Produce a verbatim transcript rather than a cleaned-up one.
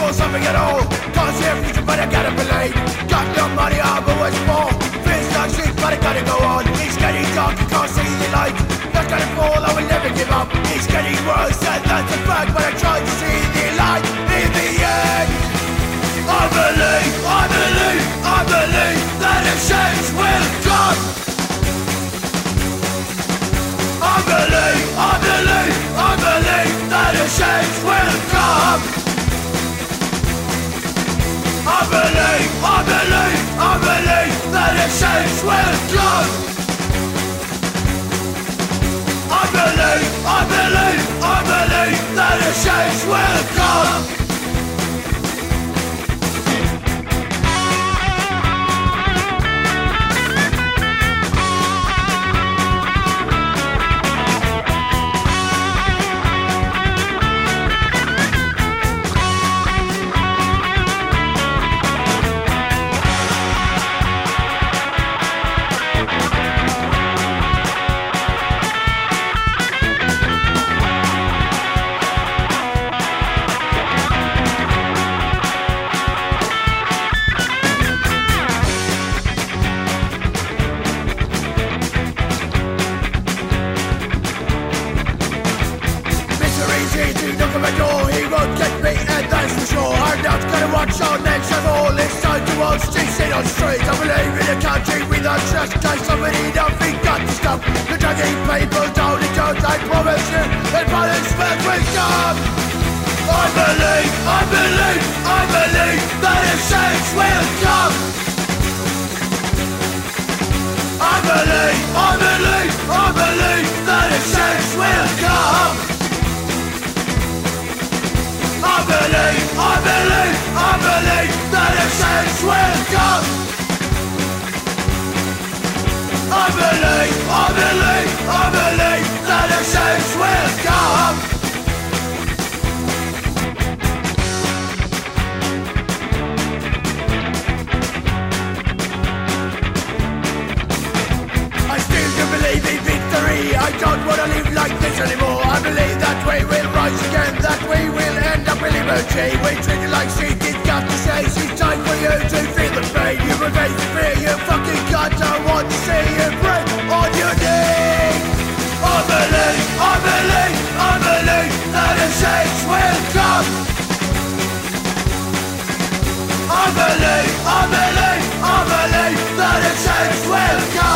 for something at all. Can't see a future but I gotta believe. Got no money, I'm always poor. Feels like shit but I gotta go on. It's getting dark, you can't see the light. Not gonna fall, I will never give up. It's getting worse and that's a fact, but I try to see the light in the end. I believe, I believe, I believe that a change will come. I believe, I believe, I believe that a change will come. I believe, I believe, I believe that a change will come. I believe, I believe, I believe that a change will come. He won't get me, and that's for sure. I'm not gonna watch our next at all. It's time to watch G C on the street. I believe in a country without trust. Cause somebody nothing got to stop the dragging people down the road. I promise you that punishment will come. I believe, I believe, I believe that a change will come. I believe, I believe, I believe that a change will come. I believe, I believe, I believe that a change will come. I believe, I believe, I believe that a change will come. I still do believe in victory. I don't wanna live like this anymore. I believe that we will rise again, that we will end up in liberty. We treat it like shit, it's got to say. It's time for you to feel the pain. You revenge the fear, you fucking got to want to see you break on your knee. I believe, I believe, I believe that a change will come. I believe, I believe, I believe that a change will come.